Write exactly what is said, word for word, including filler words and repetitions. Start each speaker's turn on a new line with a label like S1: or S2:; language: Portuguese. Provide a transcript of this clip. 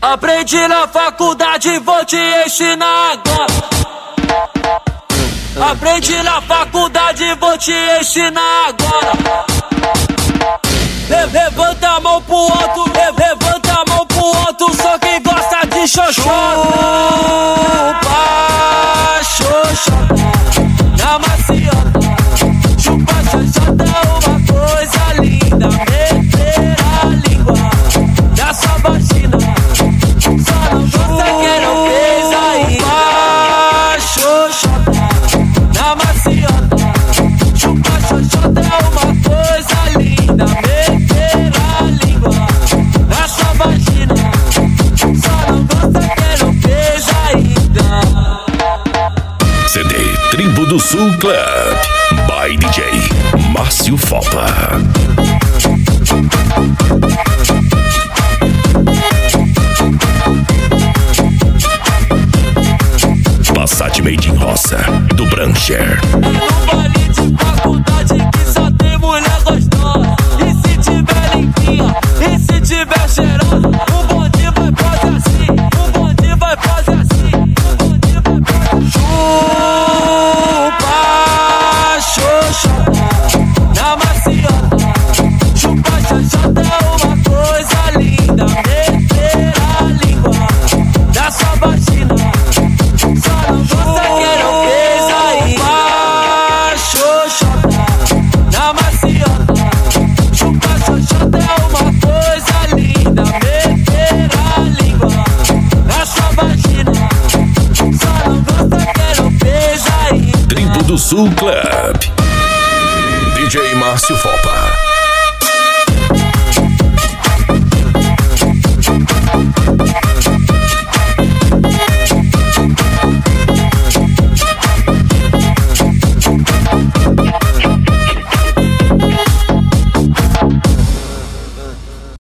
S1: Aprendi na faculdade, vou te ensinar agora. Aprendi na faculdade, vou te ensinar agora. Le levanta a mão pro alto, le levanta a mão pro alto, só quem gosta de xoxota. Chupa xoxota na maciota. Chupa xoxota é uma coisa linda. Meter a língua na sua vagina, só não gosta quem não fez ainda. Xoxota na maciota. Chupa xoxota é uma coisa linda. Meter a língua na sua vagina, só não gosta quem não fez ainda.
S2: C D Tribo do Sul Club by D J Márcio Fopa. Passat Made in Roça do Brancher.
S1: É no baile de faculdade que só tem mulher gostosa. E se tiver limpinha, e se tiver cheirosa, o bonde vai fazer assim, o bonde vai fazer assim, o bonde vai fazer assim. Chupa xoxota na maciota. Chupa xoxota é uma coisa linda. Meter a língua na sua vagina, só não gosta quem não fez ainda. Xoxota na maciota. Chupa xoxota é uma coisa linda. Meter a língua na sua vagina, só não gosta quem não fez ainda.
S2: Tribo do Sul Club D J Márcio Fopa.